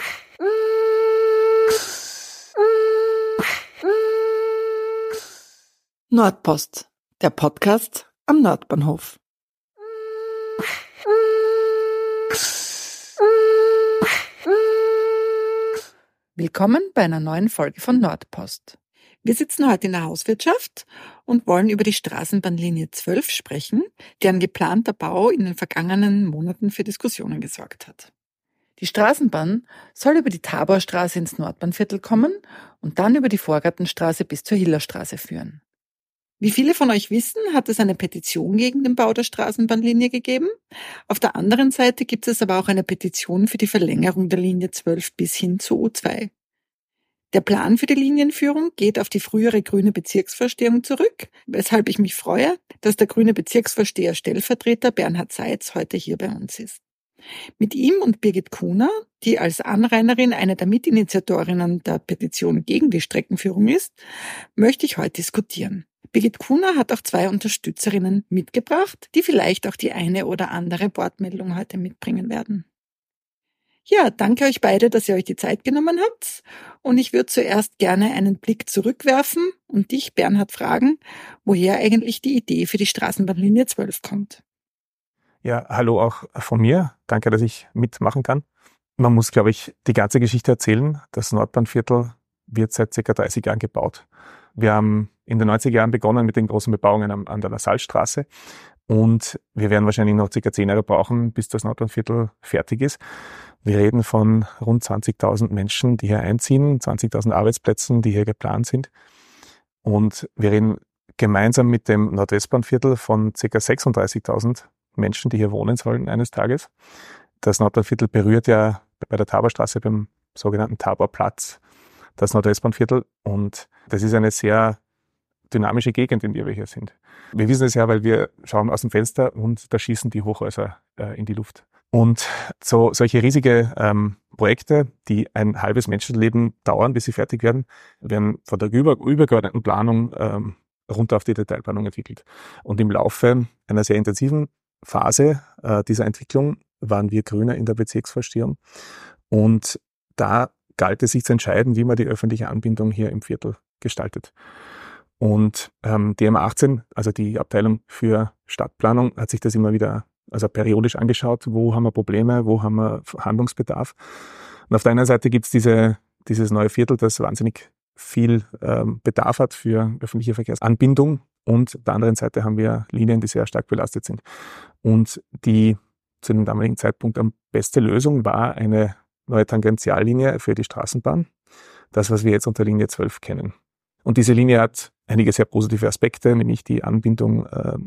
Nordpost, der Podcast am Nordbahnhof. Willkommen bei einer neuen Folge von Nordpost. Wir sitzen heute in der Hauswirtschaft und wollen über die Straßenbahnlinie 12 sprechen, deren geplanter Bau in den vergangenen Monaten für Diskussionen gesorgt hat. Die Straßenbahn soll über die Taborstraße ins Nordbahnviertel kommen und dann über die Vorgartenstraße bis zur Hillerstraße führen. Wie viele von euch wissen, hat es eine Petition gegen den Bau der Straßenbahnlinie gegeben. Auf der anderen Seite gibt es aber auch eine Petition für die Verlängerung der Linie 12 bis hin zur U2. Der Plan für die Linienführung geht auf die frühere grüne Bezirksvorstehung zurück, weshalb ich mich freue, dass der grüne Bezirksvorsteher Stellvertreter Bernhard Seitz heute hier bei uns ist. Mit ihm und Birgit Kuhner, die als Anrainerin eine der Mitinitiatorinnen der Petition gegen die Streckenführung ist, möchte ich heute diskutieren. Birgit Kuhner hat auch 2 Unterstützerinnen mitgebracht, die vielleicht auch die eine oder andere Wortmeldung heute mitbringen werden. Ja, danke euch beide, dass ihr euch die Zeit genommen habt. Und ich würde zuerst gerne einen Blick zurückwerfen und dich, Bernhard, fragen, woher eigentlich die Idee für die Straßenbahnlinie 12 kommt. Ja, hallo auch von mir. Danke, dass ich mitmachen kann. Man muss, glaube ich, die ganze Geschichte erzählen. Das Nordbahnviertel wird seit ca. 30 Jahren gebaut. Wir haben in den 90er Jahren begonnen mit den großen Bebauungen an der LaSalle-Straße und wir werden wahrscheinlich noch ca. 10 Jahre brauchen, bis das Nordbahnviertel fertig ist. Wir reden von rund 20.000 Menschen, die hier einziehen, 20.000 Arbeitsplätzen, die hier geplant sind. Und wir reden gemeinsam mit dem Nordwestbahnviertel von ca. 36.000 Menschen, die hier wohnen sollen eines Tages. Das Nordbahnviertel berührt ja bei der Taborstraße beim sogenannten Taborplatz das Nordwestbahnviertel und das ist eine sehr dynamische Gegend, in der wir hier sind. Wir wissen es ja, weil wir schauen aus dem Fenster und da schießen die Hochhäuser in die Luft. Und solche riesige Projekte, die ein halbes Menschenleben dauern, bis sie fertig werden, werden von der übergeordneten Planung runter auf die Detailplanung entwickelt. Und im Laufe einer sehr intensiven Phase dieser Entwicklung waren wir Grüne in der Bezirksvorstehung und da galt es sich zu entscheiden, wie man die öffentliche Anbindung hier im Viertel gestaltet. Und die M18, also die Abteilung für Stadtplanung, hat sich das immer wieder, also periodisch angeschaut, wo haben wir Probleme, wo haben wir Handlungsbedarf. Und auf der einen Seite gibt es dieses neue Viertel, das wahnsinnig viel Bedarf hat für öffentliche Verkehrsanbindung. Und auf der anderen Seite haben wir Linien, die sehr stark belastet sind. Und die zu dem damaligen Zeitpunkt am beste Lösung war eine neue Tangentiallinie für die Straßenbahn. Das, was wir jetzt unter Linie 12 kennen. Und diese Linie hat einige sehr positive Aspekte, nämlich die Anbindung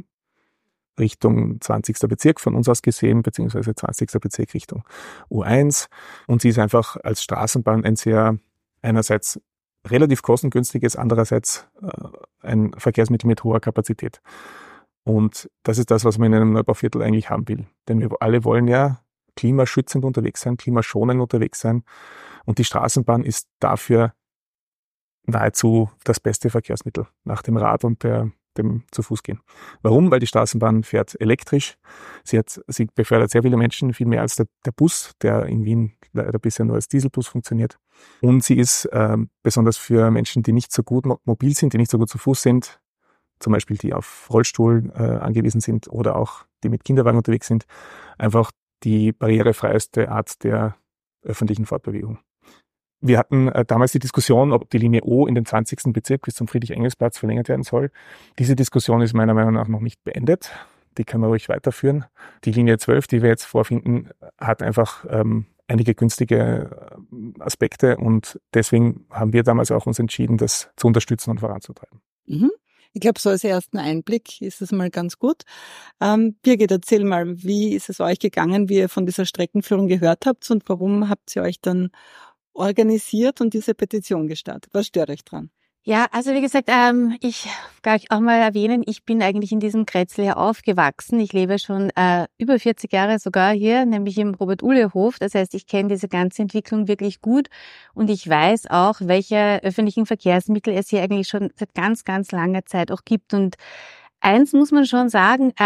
Richtung 20. Bezirk von uns aus gesehen, beziehungsweise 20. Bezirk Richtung U1. Und sie ist einfach als Straßenbahn ein sehr einerseits relativ kostengünstiges, andererseits ein Verkehrsmittel mit hoher Kapazität. Und das ist das, was man in einem Neubauviertel eigentlich haben will. Denn wir alle wollen ja klimaschützend unterwegs sein, klimaschonend unterwegs sein. Und die Straßenbahn ist dafür nahezu das beste Verkehrsmittel nach dem Rad und dem zu Fuß gehen. Warum? Weil die Straßenbahn fährt elektrisch. Sie befördert sehr viele Menschen, viel mehr als der Bus, der in Wien leider bisher nur als Dieselbus funktioniert. Und sie ist besonders für Menschen, die nicht so gut mobil sind, die nicht so gut zu Fuß sind, zum Beispiel die auf Rollstuhl angewiesen sind oder auch die mit Kinderwagen unterwegs sind, einfach die barrierefreieste Art der öffentlichen Fortbewegung. Wir hatten damals die Diskussion, ob die Linie O in den 20. Bezirk bis zum Friedrich-Engels-Platz verlängert werden soll. Diese Diskussion ist meiner Meinung nach noch nicht beendet. Die kann man ruhig weiterführen. Die Linie 12, die wir jetzt vorfinden, hat einfach einige günstige Aspekte und deswegen haben wir damals auch uns entschieden, das zu unterstützen und voranzutreiben. Mhm. Ich glaube, so als ersten Einblick ist es mal ganz gut. Birgit, erzähl mal, wie ist es euch gegangen, wie ihr von dieser Streckenführung gehört habt und warum habt ihr euch dann organisiert und diese Petition gestartet? Was stört euch dran? Ja, also wie gesagt, ich kann auch mal erwähnen, ich bin eigentlich in diesem Kretzel hier aufgewachsen. Ich lebe schon über 40 Jahre sogar hier, nämlich im Robert-Uhle-Hof. Das heißt, ich kenne diese ganze Entwicklung wirklich gut und ich weiß auch, welche öffentlichen Verkehrsmittel es hier eigentlich schon seit ganz, ganz langer Zeit auch gibt. Und eins muss man schon sagen,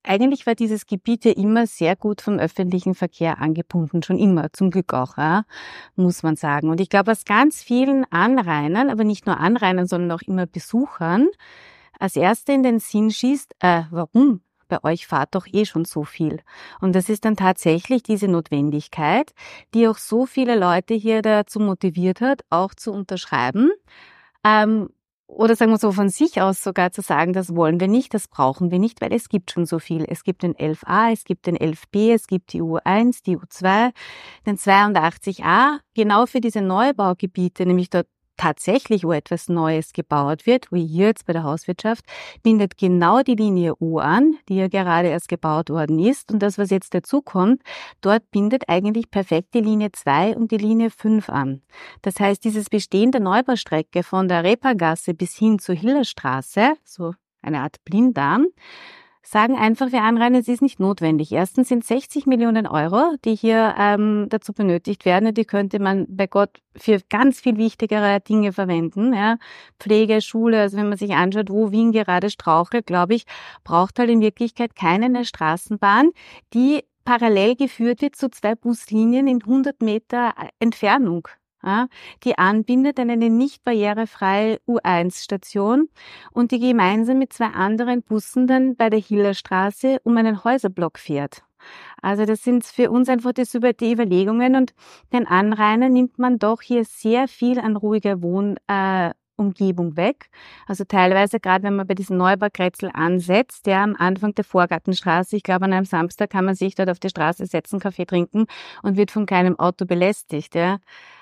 eigentlich war dieses Gebiet ja immer sehr gut vom öffentlichen Verkehr angebunden, schon immer, zum Glück auch, ja, muss man sagen. Und ich glaube, was ganz vielen Anrainern, aber nicht nur Anrainern, sondern auch immer Besuchern, als Erste in den Sinn schießt, warum? Bei euch fahrt doch eh schon so viel. Und das ist dann tatsächlich diese Notwendigkeit, die auch so viele Leute hier dazu motiviert hat, auch zu unterschreiben. Oder sagen wir so von sich aus sogar zu sagen, das wollen wir nicht, das brauchen wir nicht, weil es gibt schon so viel. Es gibt den 11a, es gibt den 11b, es gibt die U1, die U2, den 82a, genau für diese Neubaugebiete, nämlich dort tatsächlich, wo etwas Neues gebaut wird, wie hier jetzt bei der Hauswirtschaft, bindet genau die Linie U an, die ja gerade erst gebaut worden ist. Und das, was jetzt dazukommt, dort bindet eigentlich perfekt die Linie 2 und die Linie 5 an. Das heißt, dieses bestehende Neubaustrecke von der Reepergasse bis hin zur Hillerstraße, so eine Art Blinddarm, sagen einfach, wir Anrainer, es ist nicht notwendig. Erstens sind 60 Millionen Euro, die hier dazu benötigt werden, und die könnte man bei Gott für ganz viel wichtigere Dinge verwenden. Ja. Pflege, Schule, also wenn man sich anschaut, wo Wien gerade strauchelt, glaube ich, braucht halt in Wirklichkeit keine Straßenbahn, die parallel geführt wird zu 2 Buslinien in 100 Meter Entfernung. Ja, die anbindet an eine nicht barrierefreie U1-Station und die gemeinsam mit 2 anderen Bussen dann bei der Hillerstraße um einen Häuserblock fährt. Also das sind für uns einfach die Überlegungen, und den Anrainern nimmt man doch hier sehr viel an ruhiger Wohnumgebung weg. Also teilweise, gerade wenn man bei diesem Neubaukretzel ansetzt, der am Anfang der Vorgartenstraße, ich glaube an einem Samstag kann man sich dort auf die Straße setzen, Kaffee trinken und wird von keinem Auto belästigt. Ja.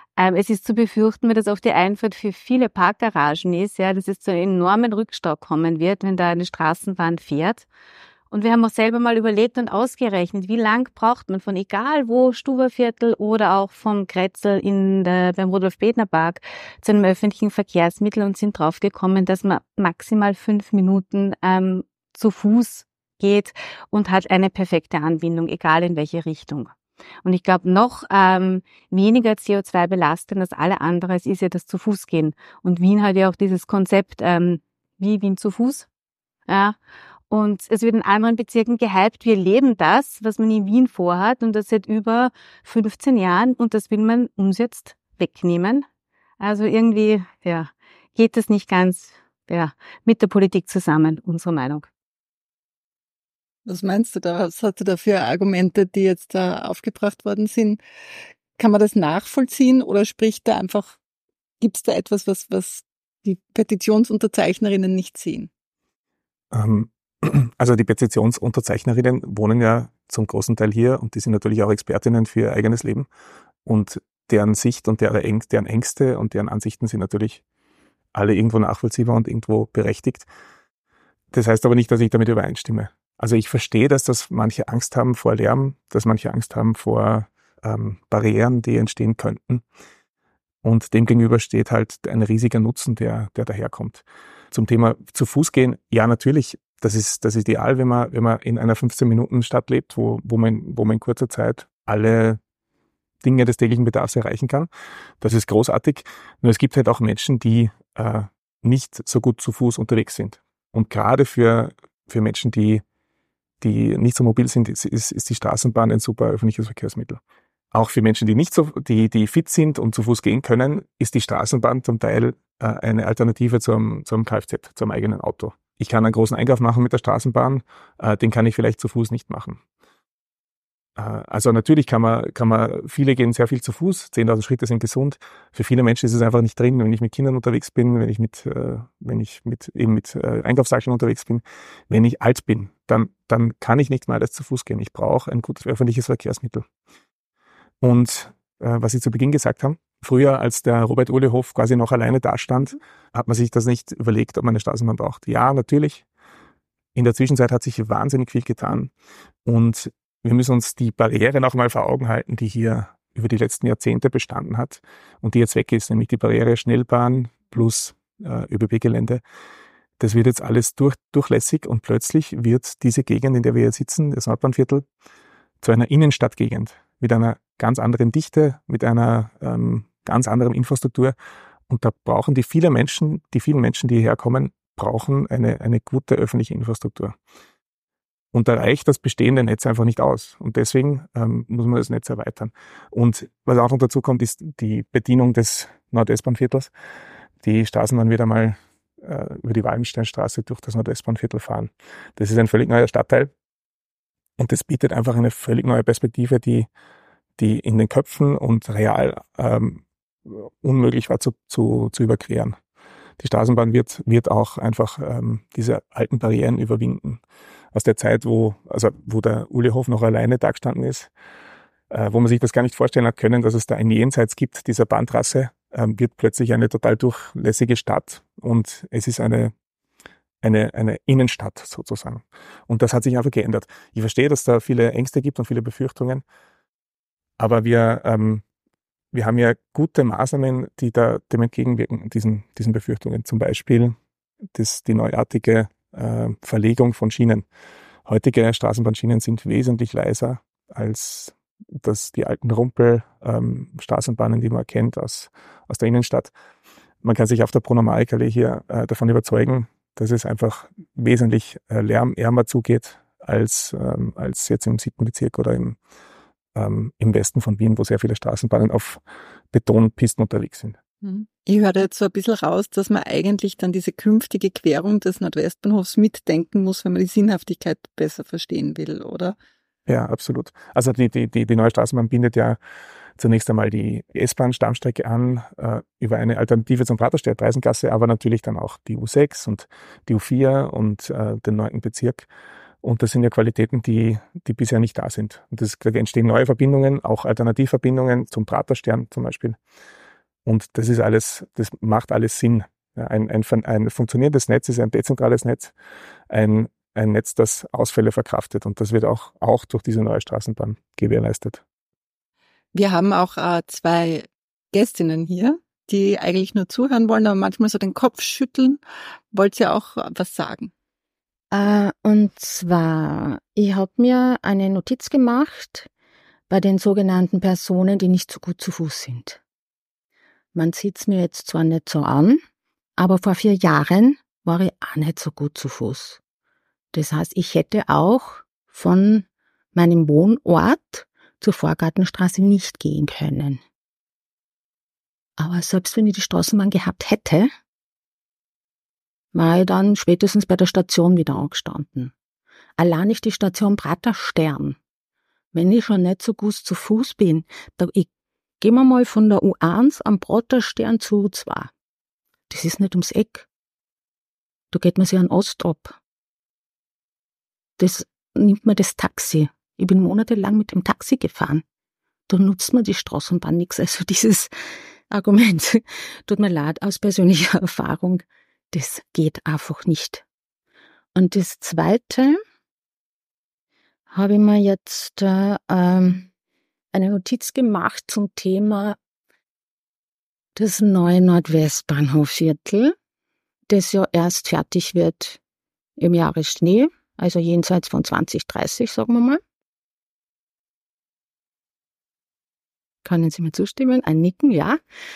Es ist zu befürchten, weil das auch die Einfahrt für viele Parkgaragen ist, ja, dass es zu einem enormen Rückstau kommen wird, wenn da eine Straßenbahn fährt. Und wir haben auch selber mal überlegt und ausgerechnet, wie lang braucht man von egal wo, Stuberviertel oder auch vom Kretzel beim Rudolf-Bedner-Park zu einem öffentlichen Verkehrsmittel, und sind draufgekommen, dass man maximal 5 Minuten zu Fuß geht und hat eine perfekte Anbindung, egal in welche Richtung. Und ich glaube, noch weniger CO2 belastend als alle andere ist ja das zu Fuß gehen. Und Wien hat ja auch dieses Konzept, wie Wien zu Fuß. Ja. Und es wird in anderen Bezirken gehypt, wir leben das, was man in Wien vorhat, und das seit über 15 Jahren, und das will man uns jetzt wegnehmen. Also irgendwie, ja, geht das nicht ganz, ja, mit der Politik zusammen, unsere Meinung. Was meinst du da? Was hast du da für Argumente, die jetzt da aufgebracht worden sind? Kann man das nachvollziehen, oder spricht da einfach, gibt es da etwas, was die Petitionsunterzeichnerinnen nicht sehen? Also die Petitionsunterzeichnerinnen wohnen ja zum großen Teil hier, und die sind natürlich auch Expertinnen für ihr eigenes Leben, und deren Sicht und deren Ängste und deren Ansichten sind natürlich alle irgendwo nachvollziehbar und irgendwo berechtigt. Das heißt aber nicht, dass ich damit übereinstimme. Also ich verstehe, dass das manche Angst haben vor Lärm, dass manche Angst haben vor Barrieren, die entstehen könnten. Und dem gegenüber steht halt ein riesiger Nutzen, der daherkommt. Zum Thema zu Fuß gehen, ja natürlich, das ist ideal, wenn man in einer 15-Minuten-Stadt lebt, wo man in kurzer Zeit alle Dinge des täglichen Bedarfs erreichen kann. Das ist großartig. Nur es gibt halt auch Menschen, die nicht so gut zu Fuß unterwegs sind. Und gerade für Menschen, die nicht so mobil sind, ist die Straßenbahn ein super öffentliches Verkehrsmittel. Auch für Menschen, die fit sind und zu Fuß gehen können, ist die Straßenbahn zum Teil eine Alternative zum Kfz, zum eigenen Auto. Ich kann einen großen Einkauf machen mit der Straßenbahn, den kann ich vielleicht zu Fuß nicht machen. Also natürlich kann man, viele gehen sehr viel zu Fuß, 10.000 Schritte sind gesund. Für viele Menschen ist es einfach nicht drin, wenn ich mit Kindern unterwegs bin, wenn ich mit Einkaufssachen unterwegs bin. Wenn ich alt bin, dann kann ich nicht mehr alles zu Fuß gehen. Ich brauche ein gutes öffentliches Verkehrsmittel. Und was Sie zu Beginn gesagt haben, früher, als der Robert-Uhle-Hof quasi noch alleine dastand, hat man sich das nicht überlegt, ob man eine Straßenbahn braucht. Ja, natürlich. In der Zwischenzeit hat sich wahnsinnig viel getan. Und wir müssen uns die Barriere noch mal vor Augen halten, die hier über die letzten Jahrzehnte bestanden hat und die jetzt weg ist, nämlich die Barriere Schnellbahn plus ÖBB-Gelände. Das wird jetzt alles durchlässig, und plötzlich wird diese Gegend, in der wir jetzt sitzen, das Nordbahnviertel, zu einer Innenstadtgegend mit einer ganz anderen Dichte, mit einer ganz anderen Infrastruktur. Und da brauchen die vielen Menschen, die hierher kommen, brauchen eine gute öffentliche Infrastruktur. Und da reicht das bestehende Netz einfach nicht aus. Und deswegen muss man das Netz erweitern. Und was auch noch dazu kommt, ist die Bedienung des Nordwestbahnviertels. Die Straßenbahn wird einmal über die Wallensteinstraße durch das Nordwestbahnviertel fahren. Das ist ein völlig neuer Stadtteil. Und das bietet einfach eine völlig neue Perspektive, die in den Köpfen und real unmöglich war zu überqueren. Die Straßenbahn wird auch einfach diese alten Barrieren überwinden. Aus der Zeit, wo der Ulehof noch alleine da gestanden ist, wo man sich das gar nicht vorstellen hat können, dass es da ein Jenseits gibt, dieser Bahntrasse, wird plötzlich eine total durchlässige Stadt und es ist eine Innenstadt sozusagen. Und das hat sich einfach geändert. Ich verstehe, dass da viele Ängste gibt und viele Befürchtungen, aber wir haben ja gute Maßnahmen, die da dem entgegenwirken, diesen Befürchtungen. Zum Beispiel die neuartige Verlegung von Schienen. Heutige Straßenbahnschienen sind wesentlich leiser als die alten Rumpel-Straßenbahnen, die man kennt aus der Innenstadt. Man kann sich auf der Brunner-Marek-Allee hier davon überzeugen, dass es einfach wesentlich lärmärmer zugeht als jetzt im 7. Bezirk oder im Westen von Wien, wo sehr viele Straßenbahnen auf Betonpisten unterwegs sind. Ich höre jetzt so ein bisschen raus, dass man eigentlich dann diese künftige Querung des Nordwestbahnhofs mitdenken muss, wenn man die Sinnhaftigkeit besser verstehen will, oder? Ja, absolut. Also die neue Straßenbahn bindet ja zunächst einmal die S-Bahn-Stammstrecke an, über eine Alternative zum Pratersteig, Dreisengasse, aber natürlich dann auch die U6 und die U4 und den 9. Bezirk. Und das sind ja Qualitäten, die bisher nicht da sind. Und da entstehen neue Verbindungen, auch Alternativverbindungen zum Praterstern zum Beispiel. Und das macht alles Sinn. Ja, ein funktionierendes Netz ist ein dezentrales Netz, ein Netz, das Ausfälle verkraftet. Und das wird auch durch diese neue Straßenbahn gewährleistet. Wir haben auch 2 Gästinnen hier, die eigentlich nur zuhören wollen, aber manchmal so den Kopf schütteln. Wollt ihr auch was sagen? Und zwar, ich habe mir eine Notiz gemacht bei den sogenannten Personen, die nicht so gut zu Fuß sind. Man sieht's mir jetzt zwar nicht so an, aber vor 4 Jahren war ich auch nicht so gut zu Fuß. Das heißt, ich hätte auch von meinem Wohnort zur Vorgartenstraße nicht gehen können. Aber selbst wenn ich die Straßenbahn gehabt hätte, war ich dann spätestens bei der Station wieder angestanden. Allein nicht die Station Praterstern. Wenn ich schon nicht so gut zu Fuß bin, gehen wir mal von der U1 am Praterstern zu U2. Das ist nicht ums Eck. Da geht man sich an Ost ab. Das nimmt man das Taxi. Ich bin monatelang mit dem Taxi gefahren. Da nutzt man die Straßenbahn nichts. Also dieses Argument, tut mir leid, aus persönlicher Erfahrung, das geht einfach nicht. Und das Zweite habe ich mir jetzt eine Notiz gemacht zum Thema das neue Nordwestbahnhofviertel, das ja erst fertig wird im Jahre Schnee, also jenseits von 2030, sagen wir mal. Können Sie mir zustimmen? Ein Nicken, ja.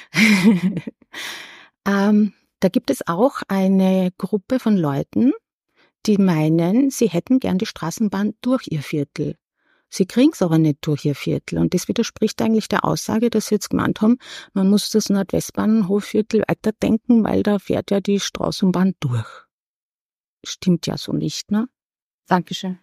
Da gibt es auch eine Gruppe von Leuten, die meinen, sie hätten gern die Straßenbahn durch ihr Viertel. Sie kriegen es aber nicht durch ihr Viertel. Und das widerspricht eigentlich der Aussage, dass sie jetzt gemeint haben, man muss das Nordwestbahnhofviertel weiterdenken, weil da fährt ja die Straßenbahn durch. Stimmt ja so nicht, ne? Dankeschön.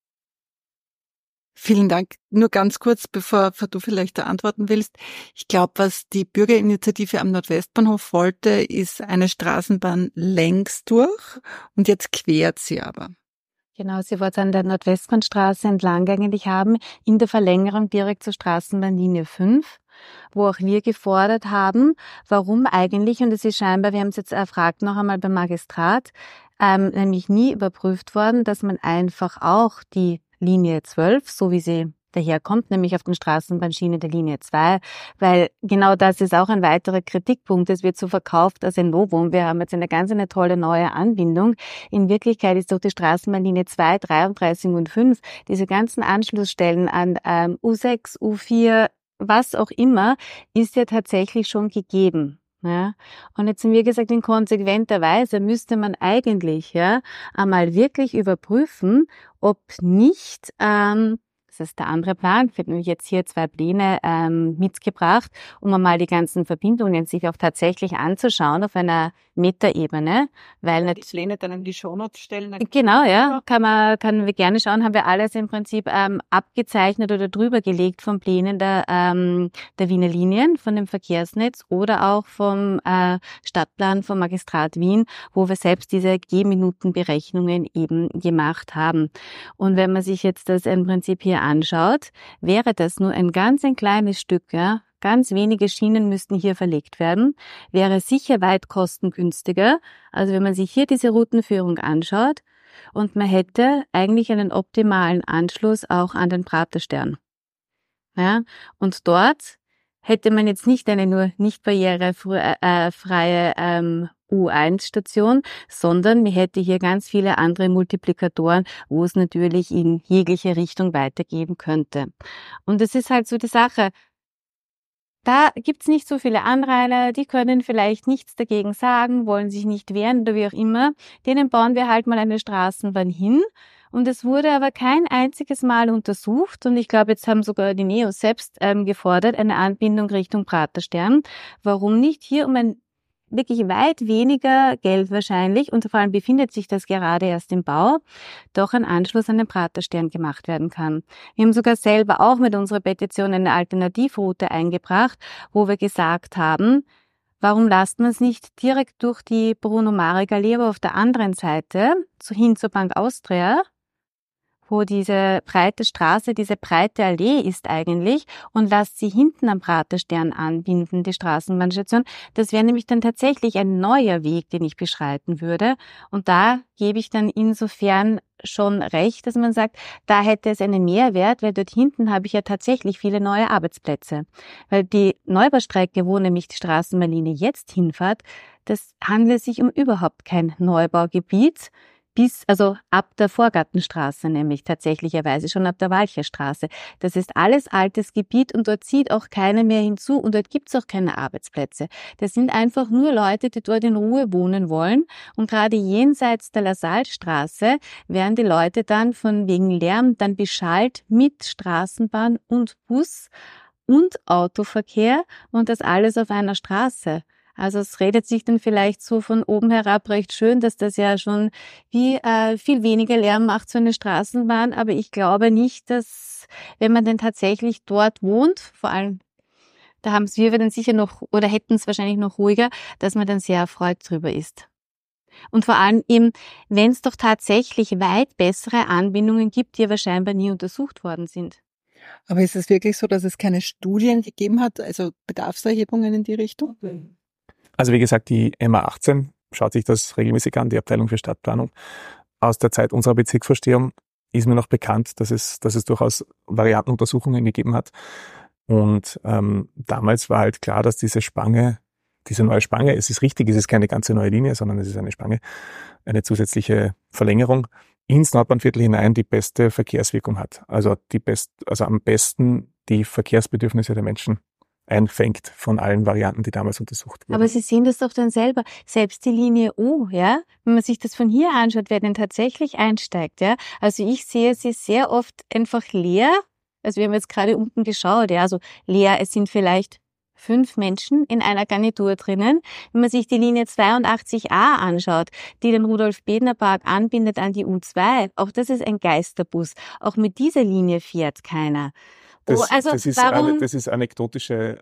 Vielen Dank. Nur ganz kurz, bevor du vielleicht da antworten willst. Ich glaube, was die Bürgerinitiative am Nordwestbahnhof wollte, ist eine Straßenbahn längs durch und jetzt quert sie aber. Genau, sie wollte es an der Nordwestbahnstraße entlang eigentlich haben, in der Verlängerung direkt zur Straßenbahnlinie 5, wo auch wir gefordert haben, warum eigentlich, und es ist scheinbar, wir haben es jetzt erfragt noch einmal beim Magistrat, nämlich nie überprüft worden, dass man einfach auch die Linie 12, so wie sie daherkommt, nämlich auf den Straßenbahnschiene der Linie 2, weil genau das ist auch ein weiterer Kritikpunkt. Es wird so verkauft als ein Novum. Wir haben jetzt eine tolle neue Anbindung. In Wirklichkeit ist durch die Straßenbahnlinie 2, 33 und 5 diese ganzen Anschlussstellen an U6, U4, was auch immer, ist ja tatsächlich schon gegeben. Ja, und jetzt haben wir gesagt, in konsequenter Weise müsste man eigentlich einmal wirklich überprüfen, ob nicht, das ist der andere Plan, ich habe nämlich jetzt hier 2 Pläne mitgebracht, um einmal die ganzen Verbindungen sich auch tatsächlich anzuschauen auf einer Metaebene, weil die Pläne dann in die Shownotes stellen. Genau, ja, können wir gerne schauen, haben wir alles im Prinzip abgezeichnet oder drüber gelegt von Plänen der Wiener Linien, von dem Verkehrsnetz oder auch vom Stadtplan vom Magistrat Wien, wo wir selbst diese Gehminutenberechnungen eben gemacht haben. Und wenn man sich jetzt das im Prinzip hier anschaut, wäre das nur ein kleines Stück, ja. Ganz wenige Schienen müssten hier verlegt werden, wäre sicher weit kostengünstiger. Also wenn man sich hier diese Routenführung anschaut und man hätte eigentlich einen optimalen Anschluss auch an den Praterstern. Ja, und dort hätte man jetzt nicht eine nur nicht barrierefreie U1-Station, sondern man hätte hier ganz viele andere Multiplikatoren, wo es natürlich in jegliche Richtung weitergehen könnte. Und es ist halt so die Sache, da gibt's nicht so viele Anrainer, die können vielleicht nichts dagegen sagen, wollen sich nicht wehren oder wie auch immer. Denen bauen wir halt mal eine Straßenbahn hin. Und es wurde aber kein einziges Mal untersucht. Und ich glaube, jetzt haben sogar die NEOS selbst gefordert, eine Anbindung Richtung Praterstern. Warum nicht hier um ein wirklich weit weniger Geld wahrscheinlich, und vor allem befindet sich das gerade erst im Bau, doch ein Anschluss an den Praterstern gemacht werden kann. Wir haben sogar selber auch mit unserer Petition eine Alternativroute eingebracht, wo wir gesagt haben, warum lasst man es nicht direkt durch die Bruno-Marek-Allee, aber auf der anderen Seite, hin zur Bank Austria, wo diese breite Straße, diese breite Allee ist eigentlich, und lasst sie hinten am Praterstern anbinden, die Straßenbahnstation. Das wäre nämlich dann tatsächlich ein neuer Weg, den ich beschreiten würde. Und da gebe ich dann insofern schon recht, dass man sagt, da hätte es einen Mehrwert, weil dort hinten habe ich ja tatsächlich viele neue Arbeitsplätze. Weil die Neubaustrecke, wo nämlich die Straßenbahnlinie jetzt hinfährt, das handelt sich um überhaupt kein Neubaugebiet, also ab der Vorgartenstraße, nämlich tatsächlicherweise schon ab der Walcherstraße. Das ist alles altes Gebiet und dort zieht auch keiner mehr hinzu und dort gibt's auch keine Arbeitsplätze. Das sind einfach nur Leute, die dort in Ruhe wohnen wollen, und gerade jenseits der Lassalstraße werden die Leute dann von wegen Lärm dann beschallt mit Straßenbahn und Bus und Autoverkehr, und das alles auf einer Straße. Also es redet sich dann vielleicht so von oben herab recht schön, dass das ja schon viel weniger Lärm macht, so eine Straßenbahn. Aber ich glaube nicht, dass, wenn man denn tatsächlich dort wohnt, vor allem, da haben wir dann sicher noch, oder hätten es wahrscheinlich noch ruhiger, dass man dann sehr erfreut drüber ist. Und vor allem eben, wenn es doch tatsächlich weit bessere Anbindungen gibt, die aber scheinbar nie untersucht worden sind. Aber ist es wirklich so, dass es keine Studien gegeben hat, also Bedarfserhebungen in die Richtung? Also wie gesagt, die MA18 schaut sich das regelmäßig an, die Abteilung für Stadtplanung. Aus der Zeit unserer Bezirksvorstehung ist mir noch bekannt, dass es durchaus Variantenuntersuchungen gegeben hat. Und damals war halt klar, dass diese neue Spange, es ist richtig, es ist keine ganze neue Linie, sondern es ist eine Spange, eine zusätzliche Verlängerung ins Nordbahnviertel hinein die beste Verkehrswirkung hat. Also am besten die Verkehrsbedürfnisse der Menschen einfängt von allen Varianten, die damals untersucht wurden. Aber Sie sehen das doch dann selber. Selbst die Linie U, ja, wenn man sich das von hier anschaut, wer denn tatsächlich einsteigt, ja. Also ich sehe sie sehr oft einfach leer. Also wir haben jetzt gerade unten geschaut, ja, also leer, es sind vielleicht 5 Menschen in einer Garnitur drinnen. Wenn man sich die Linie 82a anschaut, die den Rudolf-Bedner-Park anbindet an die U2, auch das ist ein Geisterbus. Auch mit dieser Linie fährt keiner. Das ist anekdotische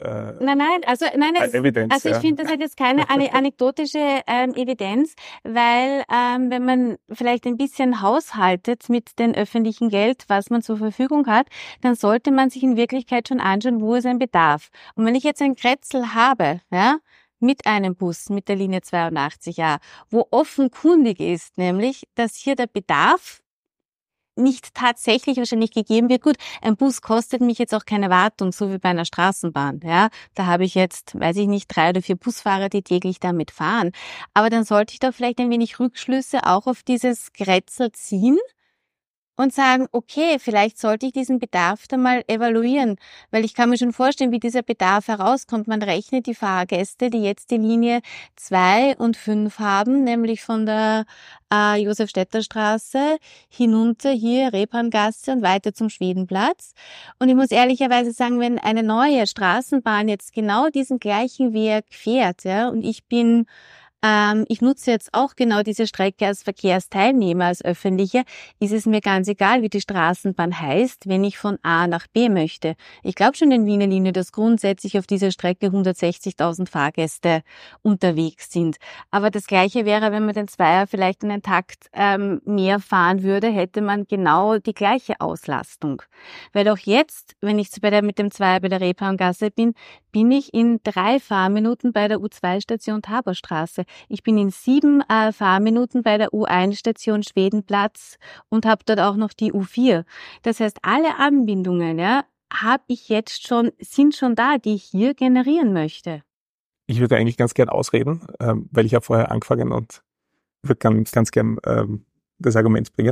Evidenz. Also ich finde, das hat jetzt keine anekdotische Evidenz, weil wenn man vielleicht ein bisschen haushaltet mit dem öffentlichen Geld, was man zur Verfügung hat, dann sollte man sich in Wirklichkeit schon anschauen, wo ist ein Bedarf. Und wenn ich jetzt ein Kretzel habe, ja, mit einem Bus, mit der Linie 82a, wo offenkundig ist, nämlich, dass hier der Bedarf nicht tatsächlich wahrscheinlich gegeben wird. Gut, ein Bus kostet mich jetzt auch keine Wartung, so wie bei einer Straßenbahn. Ja, da habe ich jetzt, weiß ich nicht, 3 oder 4 Busfahrer, die täglich damit fahren. Aber dann sollte ich da vielleicht ein wenig Rückschlüsse auch auf dieses Kretzel ziehen und sagen, okay, vielleicht sollte ich diesen Bedarf da mal evaluieren, weil ich kann mir schon vorstellen, wie dieser Bedarf herauskommt. Man rechnet die Fahrgäste, die jetzt die Linie 2 und 5 haben, nämlich von der Josef-Stetter-Straße hinunter hier Rebhahngasse und weiter zum Schwedenplatz. Und ich muss ehrlicherweise sagen, wenn eine neue Straßenbahn jetzt genau diesen gleichen Weg fährt, ja, und ich nutze jetzt auch genau diese Strecke als Verkehrsteilnehmer, als Öffentliche, ist es mir ganz egal, wie die Straßenbahn heißt, wenn ich von A nach B möchte. Ich glaube schon in Wiener Linie, dass grundsätzlich auf dieser Strecke 160.000 Fahrgäste unterwegs sind. Aber das Gleiche wäre, wenn man den Zweier vielleicht einen Takt mehr fahren würde, hätte man genau die gleiche Auslastung. Weil auch jetzt, wenn ich mit dem Zweier bei der Rebhahngasse bin ich in 3 Fahrminuten bei der U2-Station Taborstraße. Ich bin in 7 Fahrminuten bei der U1-Station Schwedenplatz und habe dort auch noch die U4. Das heißt, alle Anbindungen, ja, sind schon da, die ich hier generieren möchte. Ich würde eigentlich ganz gern ausreden, weil ich habe vorher angefangen und würde ganz gern das Argument bringen.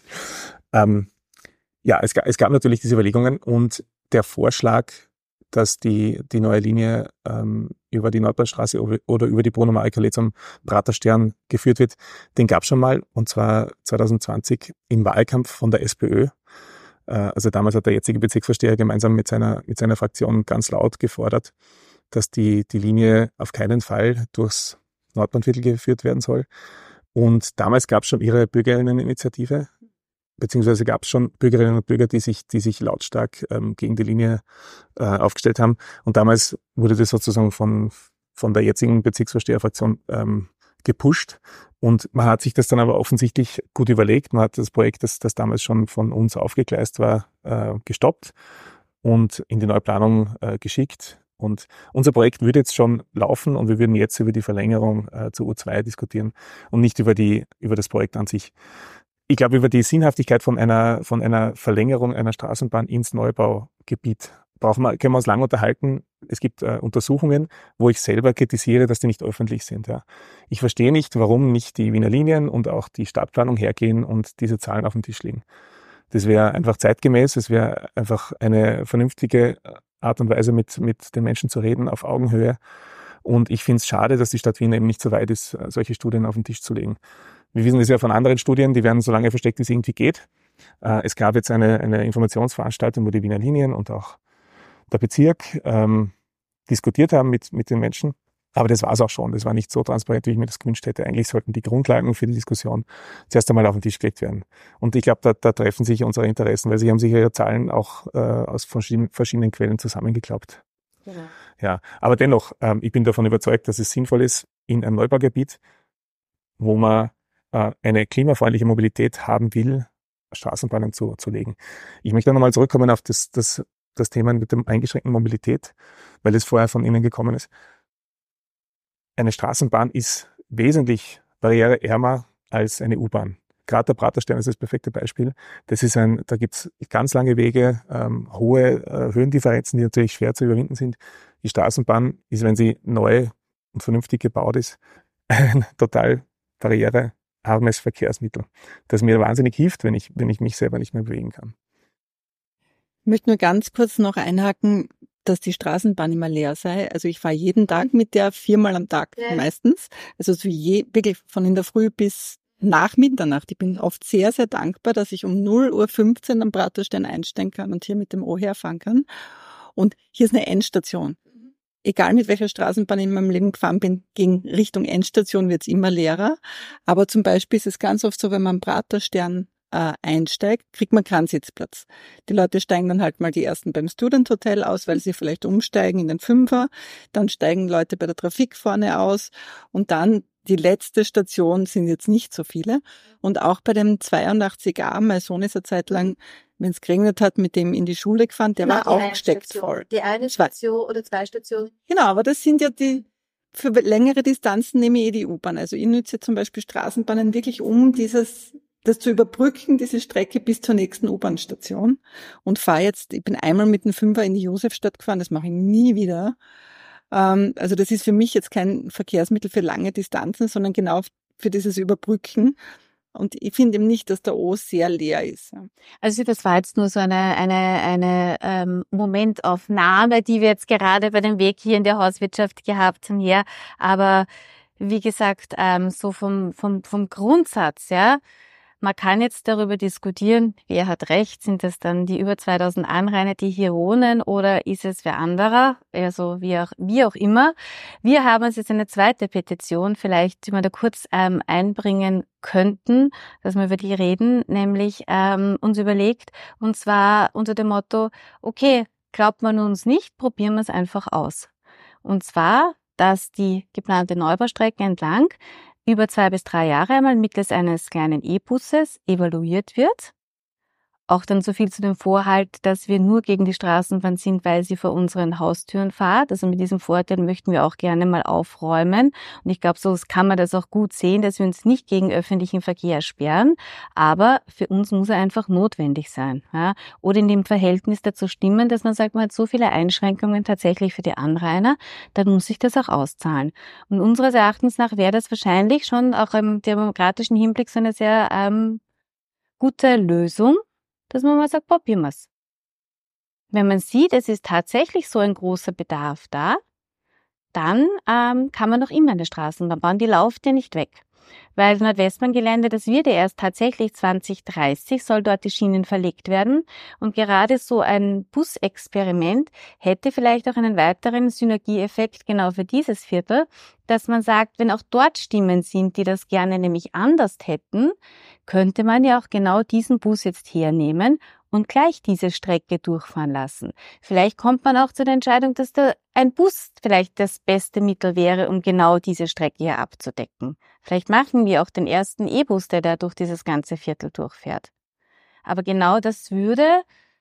Ja, es gab natürlich diese Überlegungen und der Vorschlag, dass die neue Linie über die Nordbahnstraße oder über die Brunner-Markt-Allee zum Praterstern geführt wird, den gab es schon mal, und zwar 2020 im Wahlkampf von der SPÖ. Also damals hat der jetzige Bezirksvorsteher gemeinsam mit seiner Fraktion ganz laut gefordert, dass die Linie auf keinen Fall durchs Nordbahnviertel geführt werden soll. Und damals gab es schon ihre Bürgerinneninitiative, beziehungsweise gab es schon Bürgerinnen und Bürger, die sich lautstark gegen die Linie aufgestellt haben. Und damals wurde das sozusagen von der jetzigen Bezirksvorsteherfraktion gepusht. Und man hat sich das dann aber offensichtlich gut überlegt. Man hat das Projekt, das damals schon von uns aufgegleist war, gestoppt und in die Neuplanung geschickt. Und unser Projekt würde jetzt schon laufen und wir würden jetzt über die Verlängerung zur U2 diskutieren und nicht über das Projekt an sich. Ich glaube, über die Sinnhaftigkeit von einer Verlängerung einer Straßenbahn ins Neubaugebiet können wir uns lange unterhalten. Es gibt Untersuchungen, wo ich selber kritisiere, dass die nicht öffentlich sind. Ja. Ich verstehe nicht, warum nicht die Wiener Linien und auch die Stadtplanung hergehen und diese Zahlen auf den Tisch legen. Das wäre einfach zeitgemäß, es wäre einfach eine vernünftige Art und Weise, mit den Menschen zu reden, auf Augenhöhe. Und ich finde es schade, dass die Stadt Wien eben nicht so weit ist, solche Studien auf den Tisch zu legen. Wir wissen das ja von anderen Studien, die werden so lange versteckt, wie es irgendwie geht. Es gab jetzt eine Informationsveranstaltung, wo die Wiener Linien und auch der Bezirk diskutiert haben mit den Menschen. Aber das war es auch schon. Das war nicht so transparent, wie ich mir das gewünscht hätte. Eigentlich sollten die Grundlagen für die Diskussion zuerst einmal auf den Tisch gelegt werden. Und ich glaube, da treffen sich unsere Interessen, weil sie haben sich ihre Zahlen auch aus verschiedenen Quellen zusammengeklaubt. Genau. Ja, aber dennoch, ich bin davon überzeugt, dass es sinnvoll ist, in einem Neubaugebiet, wo man eine klimafreundliche Mobilität haben will, Straßenbahnen zu legen. Ich möchte nochmal zurückkommen auf das Thema mit der eingeschränkten Mobilität, weil es vorher von Ihnen gekommen ist. Eine Straßenbahn ist wesentlich barriereärmer als eine U-Bahn. Gerade der Praterstern ist das perfekte Beispiel. Da gibt's ganz lange Wege, hohe Höhendifferenzen, die natürlich schwer zu überwinden sind. Die Straßenbahn ist, wenn sie neu und vernünftig gebaut ist, ein total barrierearmes Verkehrsmittel, das mir wahnsinnig hilft, wenn ich mich selber nicht mehr bewegen kann. Ich möchte nur ganz kurz noch einhaken, dass die Straßenbahn immer leer sei. Also ich fahre jeden Tag mit der 4-mal am Tag meistens. Also so wirklich von in der Früh bis nach Mitternacht. Ich bin oft sehr, sehr dankbar, dass ich um 0:15 Uhr am Praterstern einsteigen kann und hier mit dem O herfahren kann. Und hier ist eine Endstation. Egal mit welcher Straßenbahn ich in meinem Leben gefahren bin, gegen Richtung Endstation wird es immer leerer. Aber zum Beispiel ist es ganz oft so, wenn man am Praterstern einsteigt, kriegt man keinen Sitzplatz. Die Leute steigen dann halt mal die ersten beim Student Hotel aus, weil sie vielleicht umsteigen in den 5er. Dann steigen Leute bei der Trafik vorne aus. Und dann die letzte Station sind jetzt nicht so viele. Und auch bei dem 82a, mein Sohn ist eine Zeit lang, wenn es geregnet hat, mit dem in die Schule gefahren, der war auch gesteckt voll. Die eine Station oder 2 Stationen? Genau, aber das sind ja für längere Distanzen nehme ich die U-Bahn. Also ich nütze zum Beispiel Straßenbahnen wirklich das zu überbrücken, diese Strecke bis zur nächsten U-Bahn-Station, und fahre jetzt, ich bin einmal mit dem 5er in die Josefstadt gefahren, das mache ich nie wieder. Also das ist für mich jetzt kein Verkehrsmittel für lange Distanzen, sondern genau für dieses Überbrücken. Und ich finde eben nicht, dass der O sehr leer ist. Also das war jetzt nur so eine Momentaufnahme, die wir jetzt gerade bei dem Weg hier in der Hauswirtschaft gehabt haben. Ja, aber wie gesagt, so vom Grundsatz, ja. Man kann jetzt darüber diskutieren, wer hat recht, sind es dann die über 2000 Anrainer, die hier wohnen, oder ist es wer anderer, also wie auch immer. Wir haben uns jetzt eine zweite Petition, vielleicht, die wir da kurz einbringen könnten, dass wir über die reden, nämlich uns überlegt, und zwar unter dem Motto, okay, glaubt man uns nicht, probieren wir es einfach aus. Und zwar, dass die geplante Neubaustrecke entlang über 2 bis 3 Jahre einmal mittels eines kleinen E-Busses evaluiert wird. Auch dann so viel zu dem Vorhalt, dass wir nur gegen die Straßenbahn sind, weil sie vor unseren Haustüren fährt. Also mit diesem Vorteil möchten wir auch gerne mal aufräumen. Und ich glaube, so kann man das auch gut sehen, dass wir uns nicht gegen öffentlichen Verkehr sperren. Aber für uns muss er einfach notwendig sein. Ja? Oder in dem Verhältnis dazu stimmen, dass man sagt, man hat so viele Einschränkungen tatsächlich für die Anrainer, dann muss sich das auch auszahlen. Und unseres Erachtens nach wäre das wahrscheinlich schon auch im demokratischen Hinblick so eine sehr gute Lösung, dass man mal sagt, probieren wir's. Wenn man sieht, es ist tatsächlich so ein großer Bedarf da, dann kann man noch immer eine Straßenbahn bauen. Die läuft ja nicht weg. Weil das Nordwestbahngelände, das wird ja erst tatsächlich 2030, soll dort die Schienen verlegt werden. Und gerade so ein Busexperiment hätte vielleicht auch einen weiteren Synergieeffekt genau für dieses Viertel, dass man sagt, wenn auch dort Stimmen sind, die das gerne nämlich anders hätten, könnte man ja auch genau diesen Bus jetzt hernehmen und gleich diese Strecke durchfahren lassen. Vielleicht kommt man auch zu der Entscheidung, dass da ein Bus vielleicht das beste Mittel wäre, um genau diese Strecke hier abzudecken. Vielleicht machen wir auch den ersten E-Bus, der da durch dieses ganze Viertel durchfährt. Aber genau das würde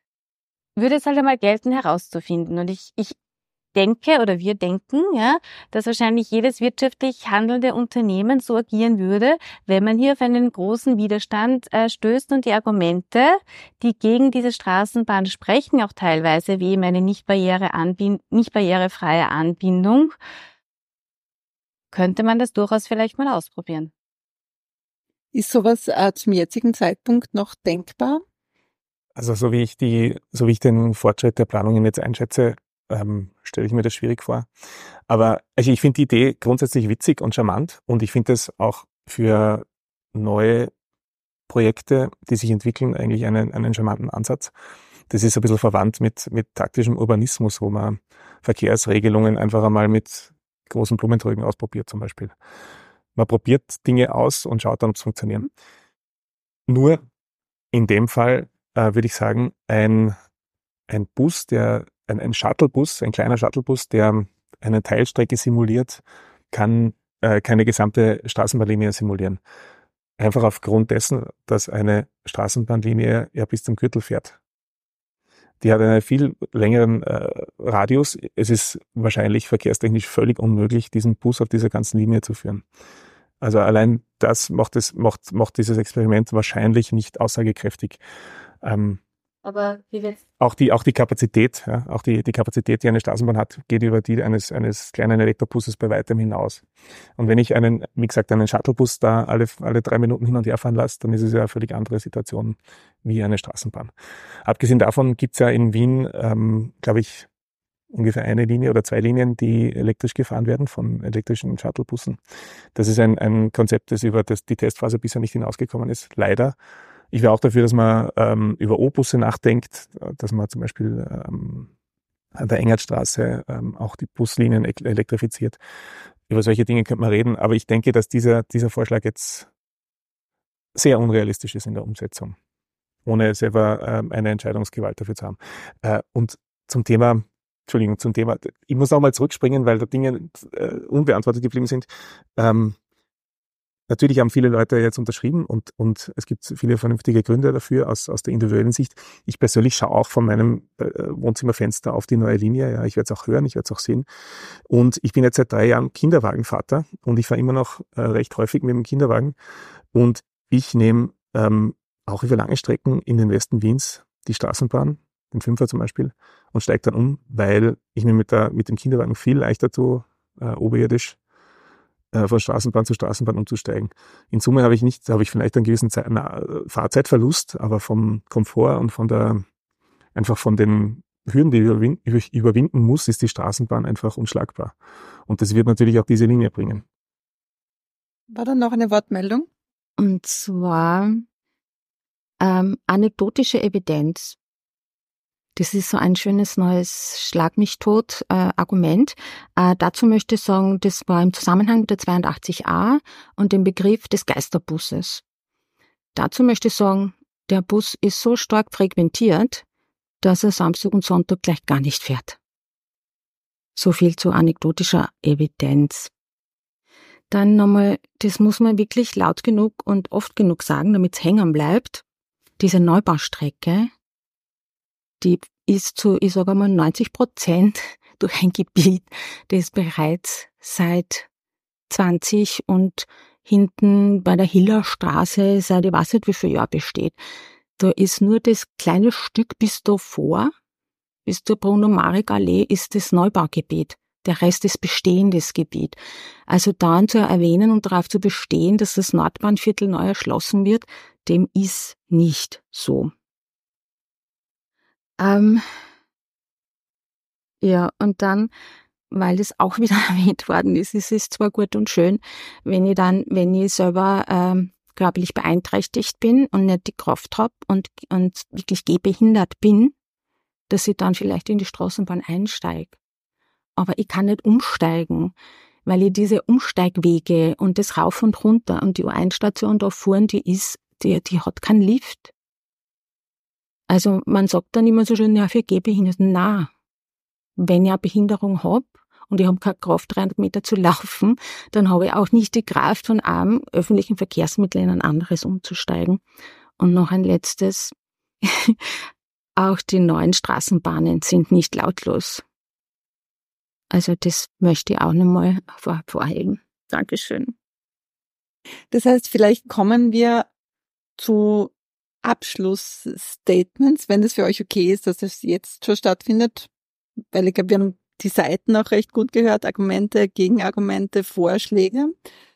es halt einmal gelten, herauszufinden. Und ich denke oder wir denken, ja, dass wahrscheinlich jedes wirtschaftlich handelnde Unternehmen so agieren würde, wenn man hier auf einen großen Widerstand stößt und die Argumente, die gegen diese Straßenbahn sprechen, auch teilweise wie eben eine nicht barrierefreie Anbindung, könnte man das durchaus vielleicht mal ausprobieren. Ist sowas zum jetzigen Zeitpunkt noch denkbar? Also so wie ich den Fortschritt der Planungen jetzt einschätze, stelle ich mir das schwierig vor. Aber also ich finde die Idee grundsätzlich witzig und charmant und ich finde es auch für neue Projekte, die sich entwickeln, eigentlich einen charmanten Ansatz. Das ist ein bisschen verwandt mit taktischem Urbanismus, wo man Verkehrsregelungen einfach einmal mit großen Blumentrögen ausprobiert zum Beispiel. Man probiert Dinge aus und schaut dann, ob es funktioniert. Nur in dem Fall würde ich sagen, ein Bus, ein Shuttlebus, ein kleiner Shuttlebus, der eine Teilstrecke simuliert, kann keine gesamte Straßenbahnlinie simulieren. Einfach aufgrund dessen, dass eine Straßenbahnlinie ja bis zum Gürtel fährt. Die hat einen viel längeren Radius. Es ist wahrscheinlich verkehrstechnisch völlig unmöglich, diesen Bus auf dieser ganzen Linie zu führen. Also allein das macht dieses Experiment wahrscheinlich nicht aussagekräftig. Aber wie wird's? Auch die Kapazität, ja, auch die Kapazität, die eine Straßenbahn hat, geht über die eines kleinen Elektrobusses bei weitem hinaus. Und wenn ich einen Shuttlebus da alle 3 Minuten hin und her fahren lasse, dann ist es ja eine völlig andere Situation wie eine Straßenbahn. Abgesehen davon gibt's ja in Wien, glaube ich, ungefähr eine Linie oder 2 Linien, die elektrisch gefahren werden von elektrischen Shuttlebussen. Das ist ein Konzept, das über die Testphase bisher nicht hinausgekommen ist, leider. Ich wäre auch dafür, dass man über O-Busse nachdenkt, dass man zum Beispiel an der Engertstraße auch die Buslinien elektrifiziert. Über solche Dinge könnte man reden, aber ich denke, dass dieser Vorschlag jetzt sehr unrealistisch ist in der Umsetzung, ohne selber eine Entscheidungsgewalt dafür zu haben. Und zum Thema, ich muss auch mal zurückspringen, weil da Dinge unbeantwortet geblieben sind. Natürlich haben viele Leute jetzt unterschrieben und es gibt viele vernünftige Gründe dafür aus der individuellen Sicht. Ich persönlich schaue auch von meinem Wohnzimmerfenster auf die neue Linie. Ja, ich werde es auch hören, ich werde es auch sehen. Und ich bin jetzt seit 3 Jahren Kinderwagenvater und ich fahre immer noch recht häufig mit dem Kinderwagen. Und ich nehme auch über lange Strecken in den Westen Wiens die Straßenbahn, den Fünfer zum Beispiel, und steige dann um, weil ich mir mit dem Kinderwagen viel leichter oberirdisch von Straßenbahn zu Straßenbahn umzusteigen. In Summe habe ich vielleicht einen gewissen Fahrzeitverlust, aber vom Komfort und von den Hürden, die ich überwinden muss, ist die Straßenbahn einfach unschlagbar. Und das wird natürlich auch diese Linie bringen. War da noch eine Wortmeldung? Und zwar anekdotische Evidenz. Das ist so ein schönes neues Schlag-mich-tot-Argument. Dazu möchte ich sagen, das war im Zusammenhang mit der 82a und dem Begriff des Geisterbusses. Dazu möchte ich sagen, der Bus ist so stark frequentiert, dass er Samstag und Sonntag gleich gar nicht fährt. So viel zu anekdotischer Evidenz. Dann nochmal, das muss man wirklich laut genug und oft genug sagen, damit es hängen bleibt. Diese Neubaustrecke, die ist zu, ich sage mal, 90% durch ein Gebiet, das bereits seit 20 und hinten bei der Hillerstraße seit ich weiß nicht wie viel Jahr besteht. Da ist nur das kleine Stück bis davor, bis zur Bruno-Marek-Allee, ist das Neubaugebiet. Der Rest ist bestehendes Gebiet. Also dann zu erwähnen und darauf zu bestehen, dass das Nordbahnviertel neu erschlossen wird, dem ist nicht so. Ja, und dann, weil das auch wieder erwähnt worden ist, es ist zwar gut und schön, wenn ich selber körperlich beeinträchtigt bin und nicht die Kraft habe und wirklich gehbehindert bin, dass ich dann vielleicht in die Straßenbahn einsteige. Aber ich kann nicht umsteigen, weil ich diese Umsteigwege und das Rauf und Runter und die U1-Station da vorne, die hat keinen Lift. Also man sagt dann immer so schön, ja, für Gehbehinderten, na, wenn ich eine Behinderung habe und ich habe keine Kraft, 300 Meter zu laufen, dann habe ich auch nicht die Kraft, von einem öffentlichen Verkehrsmittel in ein anderes umzusteigen. Und noch ein letztes, auch die neuen Straßenbahnen sind nicht lautlos. Also das möchte ich auch nochmal vorheben. Dankeschön. Das heißt, vielleicht kommen wir zu Abschlussstatements, wenn das für euch okay ist, dass das jetzt schon stattfindet, weil ich glaube, wir haben die Seiten auch recht gut gehört, Argumente, Gegenargumente, Vorschläge.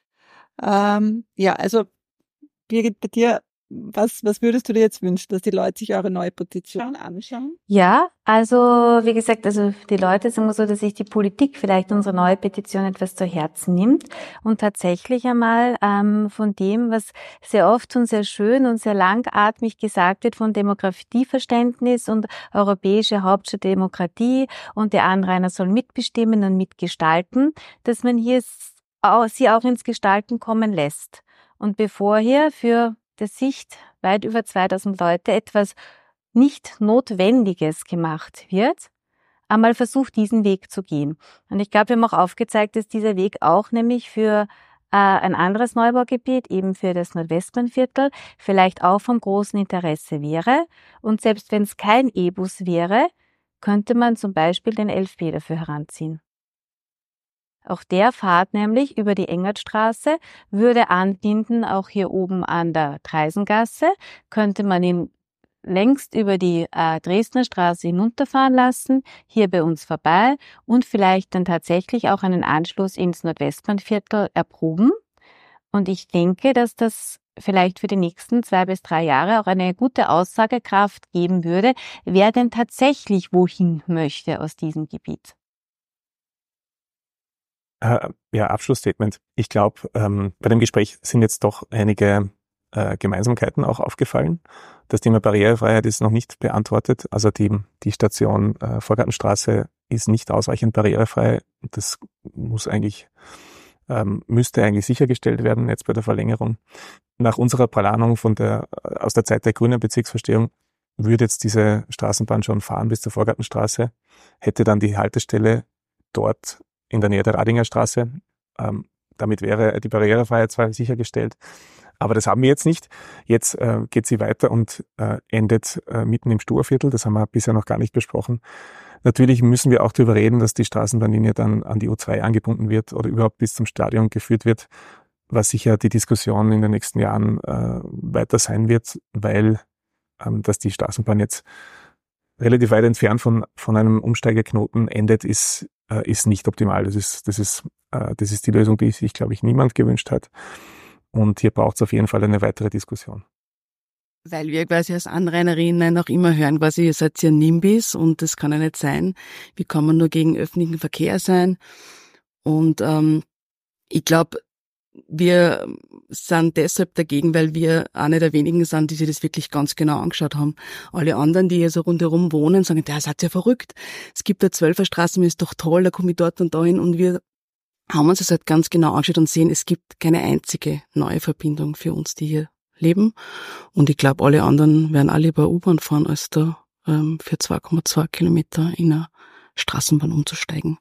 Ja, also Birgit, bei dir, was würdest du dir jetzt wünschen, dass die Leute sich eure neue Petition anschauen? Ja, also wie gesagt, also die Leute sagen so, dass sich die Politik vielleicht unsere neue Petition etwas zu Herzen nimmt und tatsächlich einmal von dem, was sehr oft und sehr schön und sehr langatmig gesagt wird von Demokratieverständnis und europäische Hauptstadt Demokratie und der Anrainer soll mitbestimmen und mitgestalten, dass man hier sie auch ins Gestalten kommen lässt. Und bevor hier für der Sicht weit über 2000 Leute etwas nicht Notwendiges gemacht wird, einmal versucht, diesen Weg zu gehen. Und ich glaube, wir haben auch aufgezeigt, dass dieser Weg auch nämlich für ein anderes Neubaugebiet, eben für das Nordwestbahnviertel, vielleicht auch vom großen Interesse wäre. Und selbst wenn es kein E-Bus wäre, könnte man zum Beispiel den 11B dafür heranziehen. Auch der fahrt nämlich über die Engertstraße, würde anbinden, auch hier oben an der Treisengasse, könnte man ihn längst über die Dresdner Straße hinunterfahren lassen, hier bei uns vorbei und vielleicht dann tatsächlich auch einen Anschluss ins Nordwestbahnviertel erproben. Und ich denke, dass das vielleicht für die nächsten 2 bis 3 Jahre auch eine gute Aussagekraft geben würde, wer denn tatsächlich wohin möchte aus diesem Gebiet. Ja, Abschlussstatement. Ich glaube, bei dem Gespräch sind jetzt doch einige Gemeinsamkeiten auch aufgefallen. Das Thema Barrierefreiheit ist noch nicht beantwortet. Also die Station Vorgartenstraße ist nicht ausreichend barrierefrei. Das müsste eigentlich sichergestellt werden jetzt bei der Verlängerung. Nach unserer Planung aus der Zeit der grünen Bezirksverstehung würde jetzt diese Straßenbahn schon fahren bis zur Vorgartenstraße, hätte dann die Haltestelle dort in der Nähe der Radinger Straße. Damit wäre die Barrierefreiheit zwar sichergestellt, aber das haben wir jetzt nicht. Jetzt geht sie weiter und endet mitten im Sturviertel. Das haben wir bisher noch gar nicht besprochen. Natürlich müssen wir auch darüber reden, dass die Straßenbahnlinie dann an die U2 angebunden wird oder überhaupt bis zum Stadion geführt wird, was sicher die Diskussion in den nächsten Jahren weiter sein wird, weil dass die Straßenbahn jetzt relativ weit entfernt von einem Umsteigeknoten endet, ist ist nicht optimal. Das ist die Lösung, die sich, glaube ich, niemand gewünscht hat. Und hier braucht es auf jeden Fall eine weitere Diskussion. Weil wir quasi als Anrainerinnen auch immer hören, quasi, ihr seid ja NIMBYs und das kann ja nicht sein. Wie kann man nur gegen öffentlichen Verkehr sein? Und ich glaube, wir sind deshalb dagegen, weil wir eine der wenigen sind, die sich das wirklich ganz genau angeschaut haben. Alle anderen, die hier so rundherum wohnen, sagen, der seid ja verrückt. Es gibt eine 12er Straße, mir ist doch toll, da komme ich dort und dahin. Und wir haben uns das halt ganz genau angeschaut und sehen, es gibt keine einzige neue Verbindung für uns, die hier leben. Und ich glaube, alle anderen werden alle lieber U-Bahn fahren, als da für 2,2 Kilometer in eine Straßenbahn umzusteigen.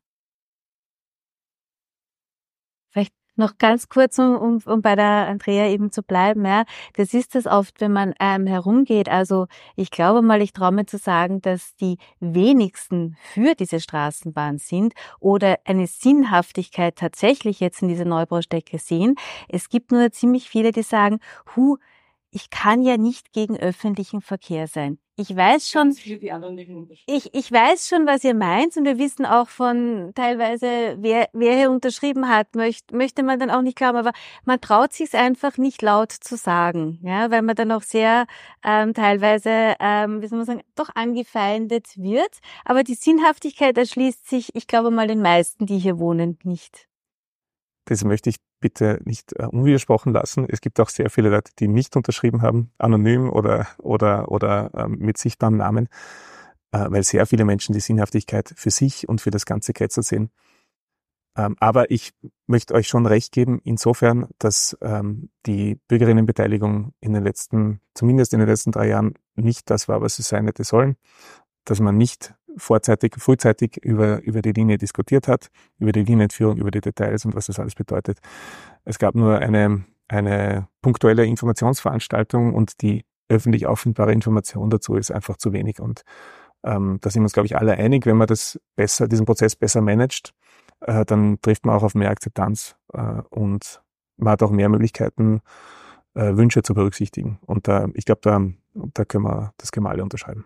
Vielleicht noch ganz kurz, um bei der Andrea eben zu bleiben. Ja, das ist das oft, wenn man herumgeht. Also ich glaube mal, ich traue mir zu sagen, dass die wenigsten für diese Straßenbahn sind oder eine Sinnhaftigkeit tatsächlich jetzt in dieser Neubaustrecke sehen. Es gibt nur ziemlich viele, die sagen, ich kann ja nicht gegen öffentlichen Verkehr sein. Ich weiß schon, ich weiß schon, was ihr meint, und wir wissen auch von teilweise, wer hier unterschrieben hat, möchte man dann auch nicht glauben, aber man traut sich es einfach nicht laut zu sagen, ja, weil man dann auch sehr teilweise, wie soll man sagen, doch angefeindet wird. Aber die Sinnhaftigkeit erschließt sich, ich glaube mal, den meisten, die hier wohnen, nicht. Das möchte ich bitte nicht unwidersprochen lassen. Es gibt auch sehr viele Leute, die nicht unterschrieben haben, anonym oder mit sichtbarem Namen, weil sehr viele Menschen die Sinnhaftigkeit für sich und für das ganze Kretzel sehen. Aber ich möchte euch schon recht geben, insofern, dass die Bürgerinnenbeteiligung zumindest in den letzten 3 Jahren nicht das war, was es sein hätte sollen, dass man nicht frühzeitig über die Linie diskutiert hat, über die Linienführung, über die Details und was das alles bedeutet. Es gab nur eine punktuelle Informationsveranstaltung und die öffentlich auffindbare Information dazu ist einfach zu wenig. Und da sind wir uns, glaube ich, alle einig, wenn man diesen Prozess besser managt, dann trifft man auch auf mehr Akzeptanz und man hat auch mehr Möglichkeiten, Wünsche zu berücksichtigen. Und ich glaube, das können wir alle unterschreiben.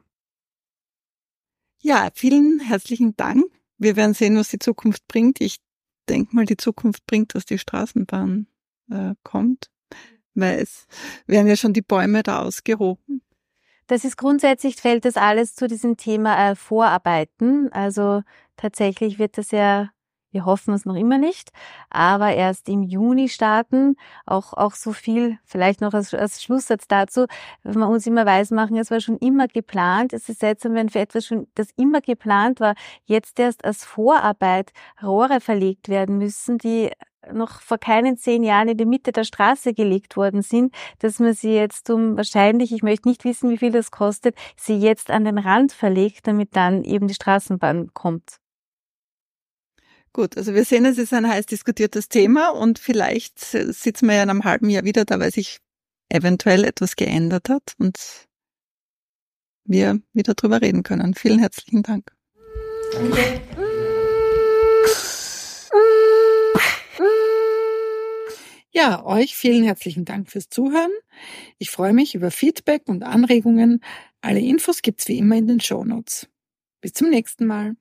Ja, vielen herzlichen Dank. Wir werden sehen, was die Zukunft bringt. Ich denke mal, die Zukunft bringt, dass die Straßenbahn kommt, weil es werden ja schon die Bäume da ausgehoben. Das ist grundsätzlich, fällt das alles zu diesem Thema Vorarbeiten. Also tatsächlich wird das ja, wir hoffen es noch immer nicht, aber erst im Juni starten. Auch so viel, vielleicht noch als Schlusssatz dazu, wenn wir uns immer weismachen, es war schon immer geplant. Es ist seltsam, wenn für etwas schon, das immer geplant war, jetzt erst als Vorarbeit Rohre verlegt werden müssen, die noch vor keinen 10 Jahren in die Mitte der Straße gelegt worden sind, dass man sie jetzt wahrscheinlich, ich möchte nicht wissen, wie viel das kostet, sie jetzt an den Rand verlegt, damit dann eben die Straßenbahn kommt. Gut, also wir sehen, es ist ein heiß diskutiertes Thema und vielleicht sitzen wir ja in einem halben Jahr wieder da, weil sich eventuell etwas geändert hat und wir wieder drüber reden können. Vielen herzlichen Dank. Okay. Ja, euch vielen herzlichen Dank fürs Zuhören. Ich freue mich über Feedback und Anregungen. Alle Infos gibt's wie immer in den Shownotes. Bis zum nächsten Mal.